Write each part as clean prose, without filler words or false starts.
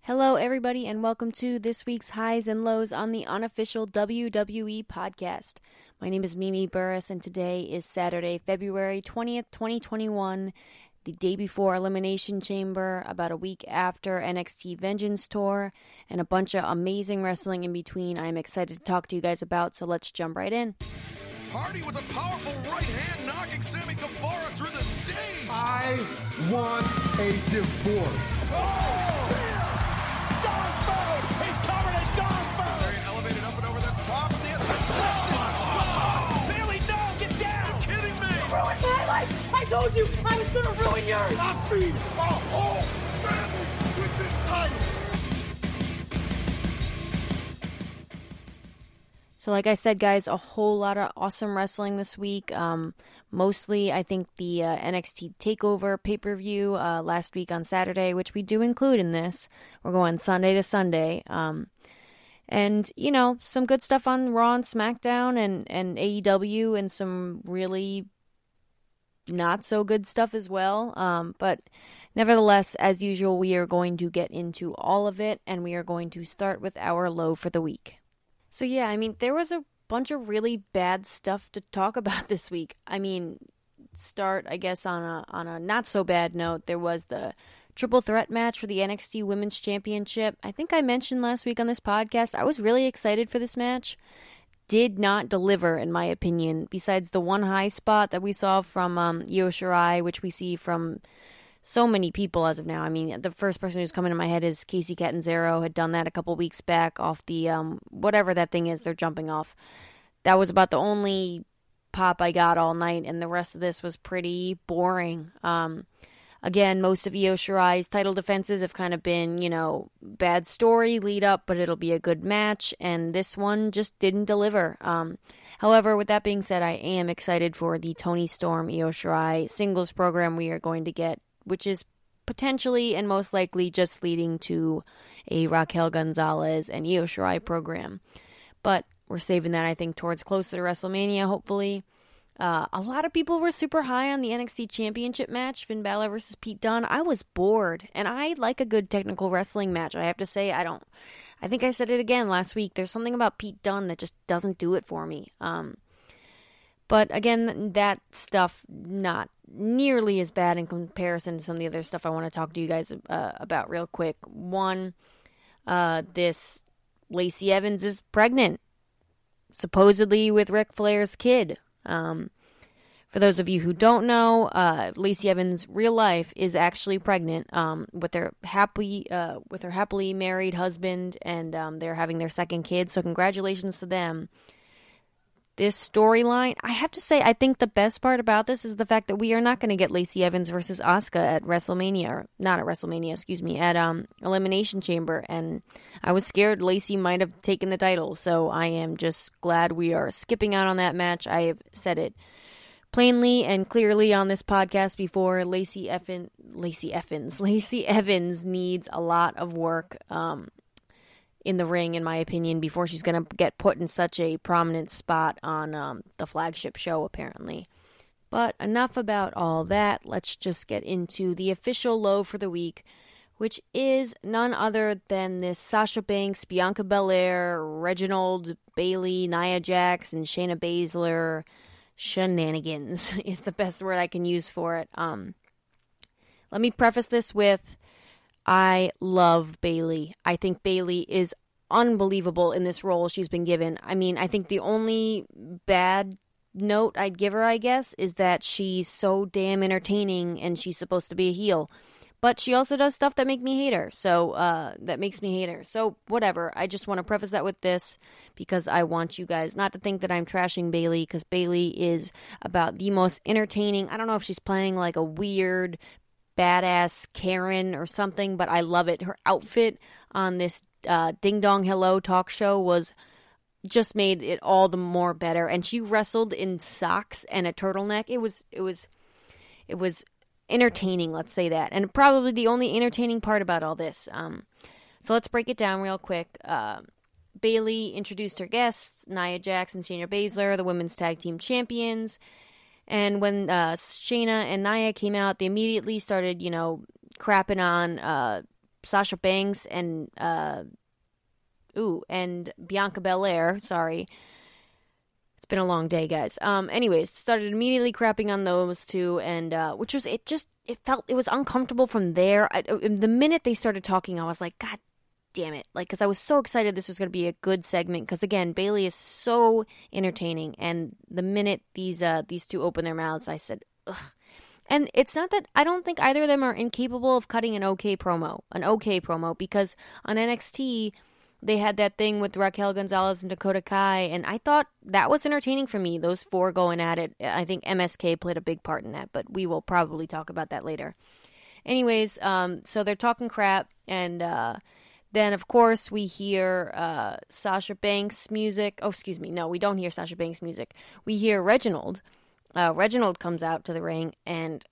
Hello, everybody, and welcome to this week's Highs and Lows on the unofficial WWE podcast. My name is Mimi Burris, and today is Saturday, February 20th, 2021, the day before Elimination Chamber, about a week after NXT Vengeance Tour, and a bunch of amazing wrestling in between I'm excited to talk to you guys about, so let's jump right in. Hardy with a powerful right hand knocking Sammy Guevara through the stage. I want a divorce. Oh! He's covered in dog food! Very elevated up and over the top. The assistant. Oh! Bailey, no! Get down! You're kidding me! You ruined my life! I told you I was gonna ruin yours! I feed a whole family with this title. So like I said, guys, a whole lot of awesome wrestling this week. Mostly, I think, the NXT TakeOver pay-per-view last week on Saturday, which we do include in this. We're going Sunday to Sunday. And, you know, some good stuff on Raw and SmackDown and AEW, and some really not so good stuff as well. But nevertheless, as usual, we are going to get into all of it, and we are going to start with our low for the week. So yeah, I mean, there was a bunch of really bad stuff to talk about this week. I mean, start, I guess, on a not so bad note. There was the triple threat match for the NXT Women's Championship. I think I mentioned last week on this podcast, I was really excited for this match. Did not deliver, in my opinion, besides the one high spot that we saw from Io Shirai, which we see from so many people as of now. I mean, the first person who's coming to my head is Kacy Catanzaro, had done that a couple weeks back off the, whatever that thing is they're jumping off. That was about the only pop I got all night, and the rest of this was pretty boring. Again, most of Io Shirai's title defenses have kind of been, you know, bad story, lead up, but it'll be a good match, and this one just didn't deliver. However, with that being said, I am excited for the Toni Storm Io Shirai singles program we are going to get, which is potentially and most likely just leading to a Raquel Gonzalez and Io Shirai program. But we're saving that, I think, towards closer to WrestleMania, hopefully. A lot of people were super high on the NXT Championship match, Finn Balor versus Pete Dunne. I was bored, and I like a good technical wrestling match. I have to say, I think I said it again last week. There's something about Pete Dunne that just doesn't do it for me. But again, that stuff not nearly as bad in comparison to some of the other stuff I want to talk to you guys about real quick. One, this Lacey Evans is pregnant, supposedly with Ric Flair's kid. For those of you who don't know, Lacey Evans' real life is actually pregnant with her happily married husband, and they're having their second kid. So congratulations to them. This storyline, I have to say, I think the best part about this is the fact that we are not going to get Lacey Evans versus Asuka at WrestleMania, or not at WrestleMania, excuse me, at Elimination Chamber, and I was scared Lacey might have taken the title, so I am just glad we are skipping out on that match. I have said it plainly and clearly on this podcast before. Lacey Evans needs a lot of work in the ring, in my opinion, before she's going to get put in such a prominent spot on the flagship show, apparently. But enough about all that. Let's just get into the official low for the week, which is none other than this Sasha Banks, Bianca Belair, Reginald, Bayley, Nia Jax, and Shayna Baszler shenanigans is the best word I can use for it. Let me preface this with, I love Bayley. I think Bayley is unbelievable in this role she's been given. I mean, I think the only bad note I'd give her, I guess, is that she's so damn entertaining and she's supposed to be a heel. But she also does stuff that makes me hate her. So whatever. I just want to preface that with this because I want you guys not to think that I'm trashing Bayley, because Bayley is about the most entertaining. I don't know if she's playing like a weird badass Karen or something, but I love it. Her outfit on this Ding Dong Hello talk show was just made it all the more better, and she wrestled in socks and a turtleneck. It was entertaining, let's say that, and probably the only entertaining part about all this. So let's break it down real quick. Bayley introduced her guests, Nia Jax and Shayna Baszler, the women's tag team champions. And when Shayna and Nia came out, they immediately started, crapping on Sasha Banks and Bianca Belair. Sorry. It's been a long day, guys. Anyways, started immediately crapping on those two, and it was uncomfortable from there. The minute they started talking, I was like, God damn it. Like, because I was so excited this was going to be a good segment, because again, Bayley is so entertaining, and the minute these two opened their mouths, I said, ugh. And it's not that I don't think either of them are incapable of cutting an okay promo, because on NXT, they had that thing with Raquel Gonzalez and Dakota Kai, and I thought that was entertaining for me, those four going at it. I think MSK played a big part in that, but we will probably talk about that later. Anyways, so they're talking crap, and then, of course, we hear Sasha Banks' music. Oh, excuse me. No, we don't hear Sasha Banks' music. We hear Reginald. Reginald comes out to the ring, and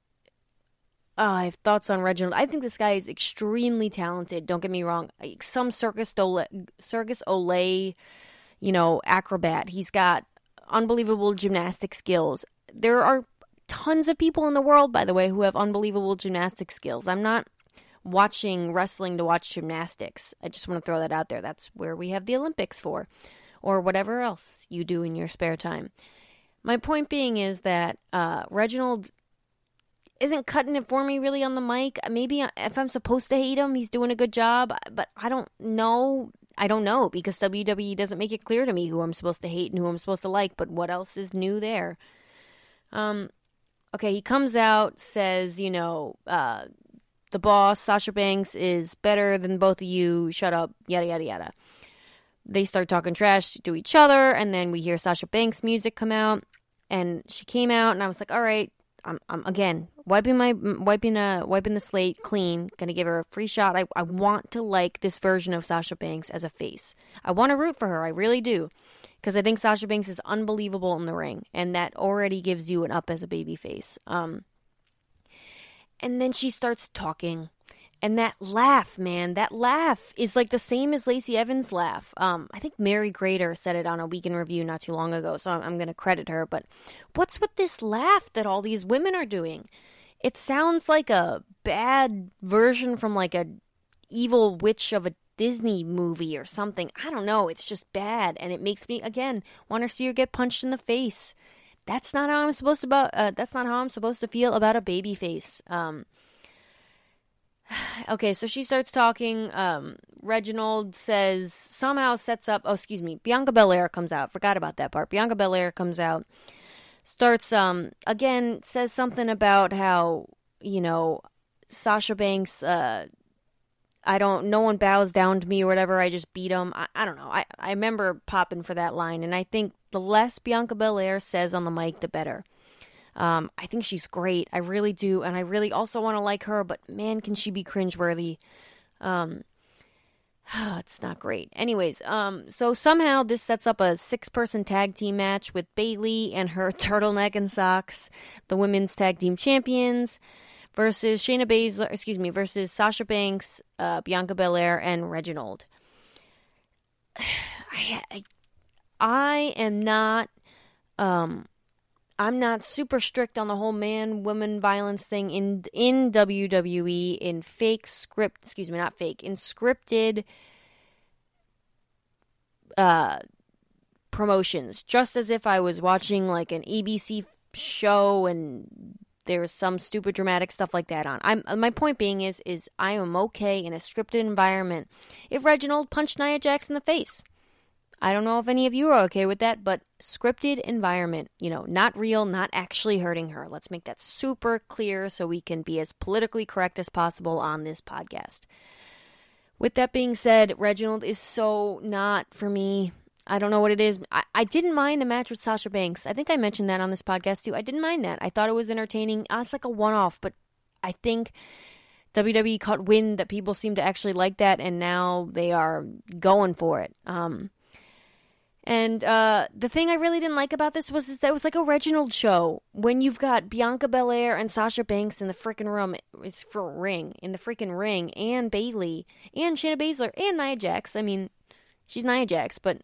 I have thoughts on Reginald. I think this guy is extremely talented. Don't get me wrong. Some Circus Olay, acrobat. He's got unbelievable gymnastic skills. There are tons of people in the world, by the way, who have unbelievable gymnastic skills. I'm not watching wrestling to watch gymnastics. I just want to throw that out there. That's where we have the Olympics for, or whatever else you do in your spare time. My point being is that Reginald isn't cutting it for me really on the mic. Maybe if I'm supposed to hate him, he's doing a good job, but I don't know. I don't know, because WWE doesn't make it clear to me who I'm supposed to hate and who I'm supposed to like, but what else is new there? Okay, he comes out, says, the boss, Sasha Banks, is better than both of you, shut up, yada, yada, yada. They start talking trash to each other, and then we hear Sasha Banks' music come out, and she came out, and I was like, all right, I'm again wiping the slate clean, gonna give her a free shot. I want to like this version of Sasha Banks as a face. I want to root for her, I really do, because I think Sasha Banks is unbelievable in the ring, and that already gives you an up as a baby face. And then she starts talking. And that laugh, man, is like the same as Lacey Evans' laugh. I think Mary Grader said it on a Week in Review not too long ago, so I'm going to credit her. But what's with this laugh that all these women are doing? It sounds like a bad version from like a evil witch of a Disney movie or something. I don't know. It's just bad. And it makes me, again, want to see her get punched in the face. That's not how I'm supposed to feel about a baby face. Okay, so she starts talking. Reginald sets up. Oh, excuse me. Bianca Belair comes out. Forgot about that part. Bianca Belair comes out. Starts, again, says something about how, Sasha Banks, no one bows down to me or whatever. I just beat him. I don't know. I remember popping for that line. And I think the less Bianca Belair says on the mic, the better. I think she's great. I really do. And I really also want to like her, but man, can she be cringeworthy. It's not great. Anyways, so somehow this sets up a 6-person tag team match with Bayley and her turtleneck and socks, the women's tag team champions, versus versus Sasha Banks, Bianca Belair, and Reginald. I'm not super strict on the whole man-woman violence thing in WWE, in scripted promotions. Just as if I was watching like an ABC show and there's some stupid dramatic stuff like that on. My point being is I am okay in a scripted environment. If Reginald punched Nia Jax in the face, I don't know if any of you are okay with that, but scripted environment, not real, not actually hurting her. Let's make that super clear so we can be as politically correct as possible on this podcast. With that being said, Reginald is so not for me. I don't know what it is. I didn't mind the match with Sasha Banks. I think I mentioned that on this podcast too. I didn't mind that. I thought it was entertaining. It's like a one-off, but I think WWE caught wind that people seem to actually like that, and now they are going for it. And the thing I really didn't like about this was that it was like a Reginald show. When you've got Bianca Belair and Sasha Banks in the freaking ring, and Bayley, and Shayna Baszler, and Nia Jax. I mean, she's Nia Jax, but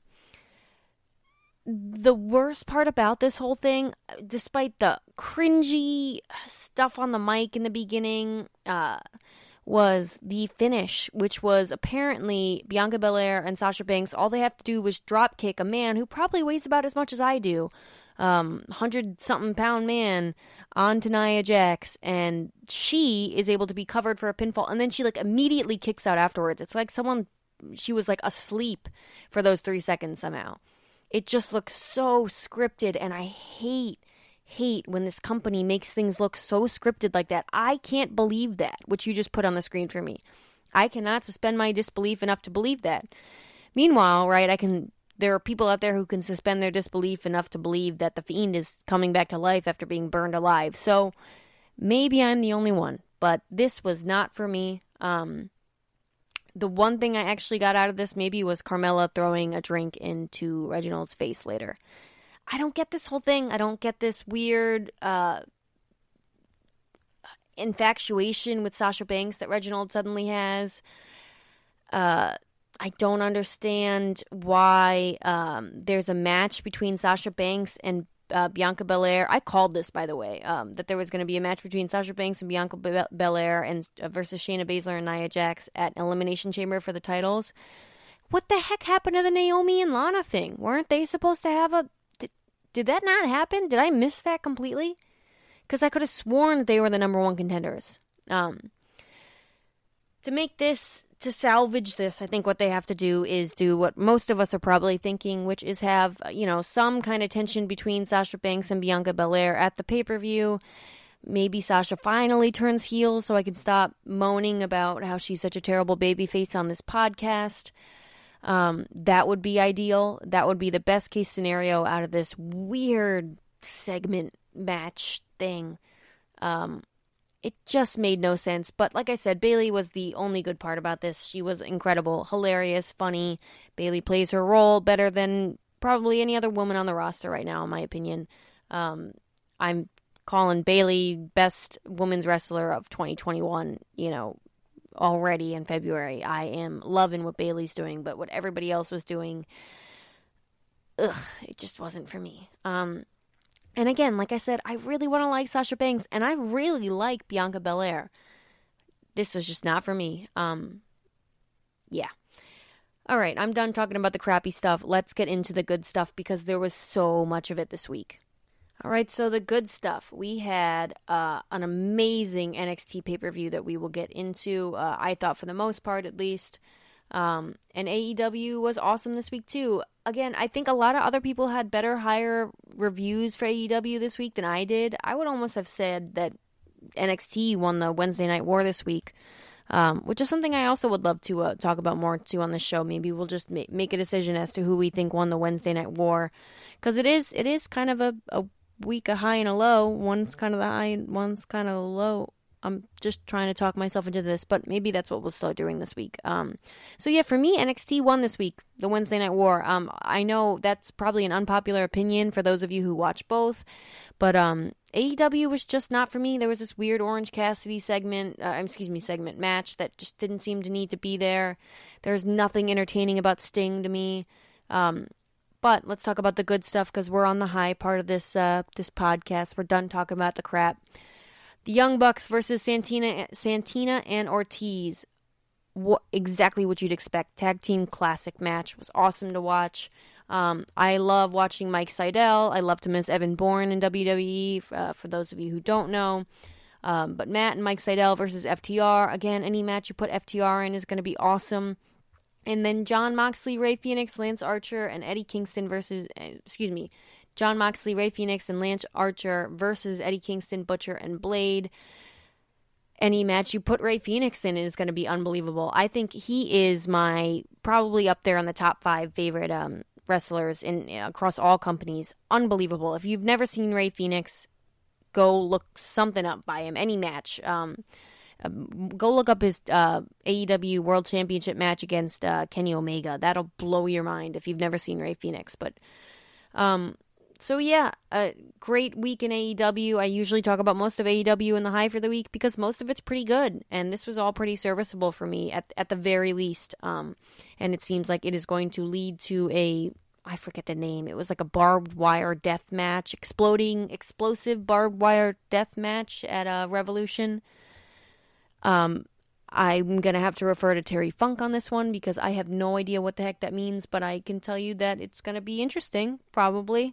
the worst part about this whole thing, despite the cringy stuff on the mic in the beginning, was the finish, which was apparently Bianca Belair and Sasha Banks. All they have to do was drop kick a man who probably weighs about as much as I do, 100-something pound man, onto Nia Jax, and she is able to be covered for a pinfall, and then she like immediately kicks out afterwards. It's like she was like asleep for those 3 seconds somehow. It just looks so scripted, and I hate when this company makes things look so scripted like that. I can't believe that, which you just put on the screen for me. I cannot suspend my disbelief enough to believe that. Meanwhile, right, there are people out there who can suspend their disbelief enough to believe that The Fiend is coming back to life after being burned alive. So maybe I'm the only one, but this was not for me. The one thing I actually got out of this maybe was Carmella throwing a drink into Reginald's face later. I don't get this whole thing. I don't get this weird infatuation with Sasha Banks that Reginald suddenly has. I don't understand why there's a match between Sasha Banks and Bianca Belair. I called this, by the way, that there was going to be a match between Sasha Banks and Bianca Belair and versus Shayna Baszler and Nia Jax at Elimination Chamber for the titles. What the heck happened to the Naomi and Lana thing? Weren't they supposed to have a... Did that not happen? Did I miss that completely? Because I could have sworn that they were the number one contenders. To salvage this, I think what they have to do is do what most of us are probably thinking, which is have, some kind of tension between Sasha Banks and Bianca Belair at the pay-per-view. Maybe Sasha finally turns heel so I can stop moaning about how she's such a terrible babyface on this podcast. That would be ideal. That would be the best case scenario out of this weird segment match thing. It just made no sense. But like I said, Bayley was the only good part about this. She was incredible, hilarious, funny. Bayley plays her role better than probably any other woman on the roster right now, in my opinion. I'm calling Bayley best women's wrestler of 2021, already in February. I am loving what Bayley's doing, but what everybody else was doing, it just wasn't for me. And again, like I said, I really want to like Sasha Banks, and I really like Bianca Belair. This was just not for me. Yeah. All right, I'm done talking about the crappy stuff. Let's get into the good stuff because there was so much of it this week. All right, so the good stuff. We had an amazing NXT pay-per-view that we will get into, I thought for the most part at least. And AEW was awesome this week too. Again, I think a lot of other people had higher reviews for AEW this week than I did. I would almost have said that NXT won the Wednesday Night War this week, which is something I also would love to talk about more too on the show. Maybe we'll just make a decision as to who we think won the Wednesday Night War, because it is kind of a week, a high and a low. One's kind of the high, one's kind of the low. I'm just trying to talk myself into this, but maybe that's what we'll start doing this week. So yeah, for me, NXT won this week, the Wednesday Night War. I know that's probably an unpopular opinion for those of you who watch both, but AEW was just not for me. There was this weird Orange Cassidy segment match that just didn't seem to need to be there. There's nothing entertaining about Sting to me. But let's talk about the good stuff because we're on the high part of this podcast. We're done talking about the crap. The Young Bucks versus Santina and Ortiz. Exactly what you'd expect. Tag team classic match. It was awesome to watch. I love watching Mike Sydal. I love to miss Evan Bourne in WWE, for those of you who don't know. But Matt and Mike Sydal versus FTR. Again, any match you put FTR in is going to be awesome. And then Jon Moxley, Rey Fenix, Lance Archer, and Eddie Kingston versus... Jon Moxley, Rey Fenix, and Lance Archer versus Eddie Kingston, Butcher, and Blade. Any match you put Rey Fenix in is going to be unbelievable. I think he is probably up there on the top 5 favorite wrestlers across all companies. Unbelievable. If you've never seen Rey Fenix, go look something up by him. Any match. Go look up his AEW World Championship match against Kenny Omega. That'll blow your mind if you've never seen Rey Fenix. But... So yeah, a great week in AEW. I usually talk about most of AEW in the high for the week because most of it's pretty good. And this was all pretty serviceable for me at the very least. And it seems like it is going to lead to I forget the name. It was like a barbed wire death match, explosive barbed wire death match at Revolution. I'm going to have to refer to Terry Funk on this one because I have no idea what the heck that means, but I can tell you that it's going to be interesting, probably.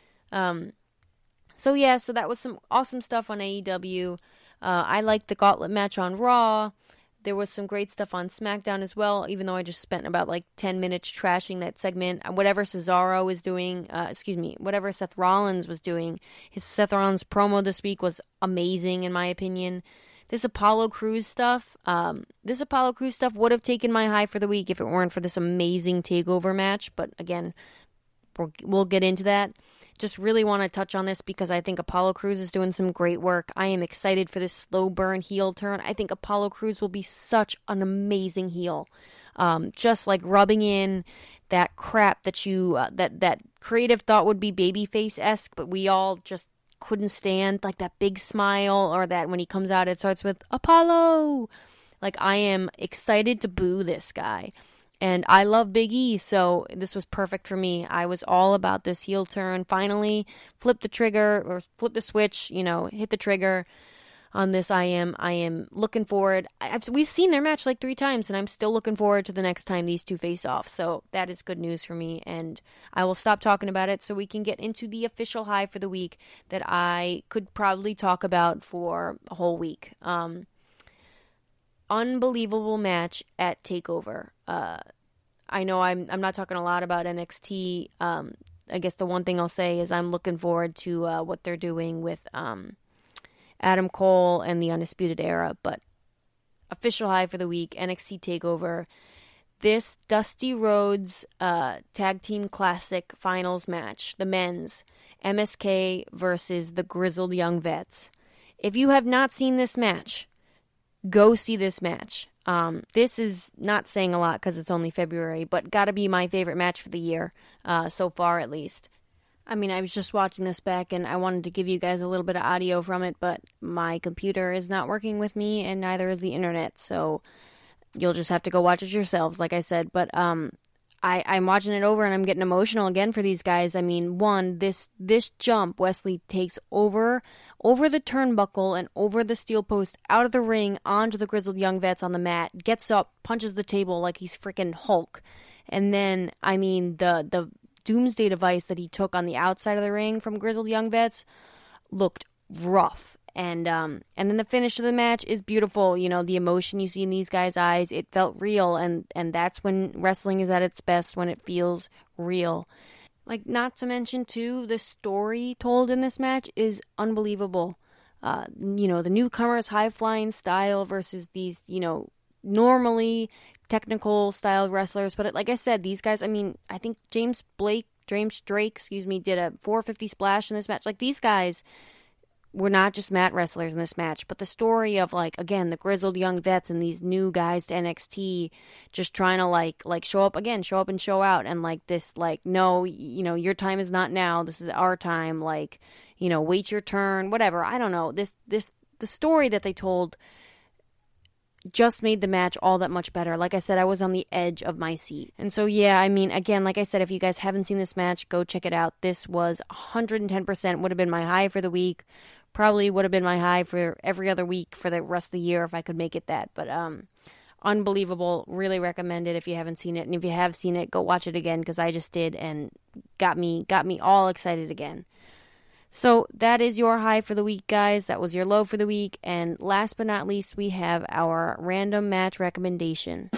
So that was some awesome stuff on AEW. I liked the gauntlet match on Raw. There was some great stuff on SmackDown as well, even though I just spent about 10 minutes trashing that segment. Whatever Cesaro was doing, whatever Seth Rollins was doing, his Seth Rollins promo this week was amazing in my opinion. This Apollo Crews stuff would have taken my high for the week if it weren't for this amazing TakeOver match. But again, we'll get into that. Just really want to touch on this because I think Apollo Crews is doing some great work. I am excited for this slow burn heel turn. I think Apollo Crews will be such an amazing heel. Just rubbing in that crap that that creative thought would be babyface-esque, but we all just couldn't stand, that big smile, or that when he comes out it starts with Apollo. I am excited to boo this guy. And I love Big E, so this was perfect for me. I was all about this heel turn. Finally, flip the trigger, or flip the switch, hit the trigger on this. I am looking forward. We've seen their match 3 times, and I'm still looking forward to the next time these two face off. So that is good news for me, and I will stop talking about it so we can get into the official high for the week that I could probably talk about for a whole week. Unbelievable match at TakeOver. I know I'm not talking a lot about NXT. I guess the one thing I'll say is I'm looking forward to what they're doing with Adam Cole and the Undisputed Era. But official high for the week, NXT TakeOver. This Dusty Rhodes Tag Team Classic Finals match, the men's, MSK versus the Grizzled Young Vets. If you have not seen this match, go see this match. This is not saying a lot because it's only February, but gotta be my favorite match for the year, so far at least. I was just watching this back and I wanted to give you guys a little bit of audio from it, but my computer is not working with me and neither is the internet, so you'll just have to go watch it yourselves, like I said. But I'm watching it over and I'm getting emotional again for these guys. This jump Wesley takes over the turnbuckle and over the steel post, out of the ring, onto the Grizzled Young Vets on the mat, gets up, punches the table like he's freaking Hulk. And then, the Doomsday device that he took on the outside of the ring from Grizzled Young Vets looked rough. And then the finish of the match is beautiful. The emotion you see in these guys' eyes, it felt real. And that's when wrestling is at its best, when it feels real. Not to mention, too, the story told in this match is unbelievable. The newcomers' high-flying style versus these, normally technical style wrestlers. But like I said, these guys, I think James Drake, did a 450 splash in this match. These guys were not just mat wrestlers in this match, but the story of, again, the Grizzled Young Vets and these new guys to NXT just trying to, show up and show out, and, no, your time is not now, this is our time, wait your turn, whatever, I don't know, the story that they told just made the match all that much better. Like I said, I was on the edge of my seat. And so, again, like I said, if you guys haven't seen this match, go check it out. This was 110% would have been my high for the week. Probably would have been my high for every other week for the rest of the year if I could make it that. But unbelievable. Really recommend it if you haven't seen it. And if you have seen it, go watch it again because I just did and got me all excited again. So that is your high for the week, guys. That was your low for the week. And last but not least, we have our random match recommendation.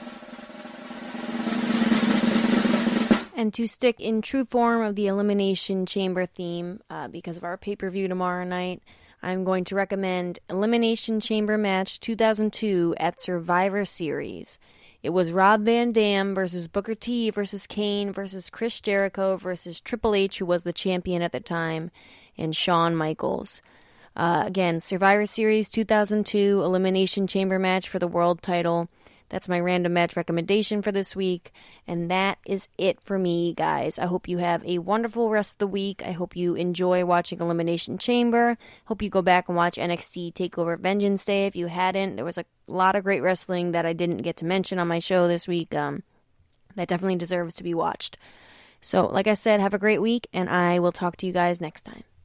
And to stick in true form of the Elimination Chamber theme, because of our pay-per-view tomorrow night, I'm going to recommend Elimination Chamber Match 2002 at Survivor Series. It was Rob Van Dam versus Booker T versus Kane versus Chris Jericho versus Triple H, who was the champion at the time, and Shawn Michaels. Again, Survivor Series 2002 Elimination Chamber match for the world title. That's my random match recommendation for this week. And that is it for me, guys. I hope you have a wonderful rest of the week. I hope you enjoy watching Elimination Chamber. Hope you go back and watch NXT TakeOver Vengeance Day if you hadn't. There was a lot of great wrestling that I didn't get to mention on my show this week. That definitely deserves to be watched. So, like I said, have a great week, and I will talk to you guys next time.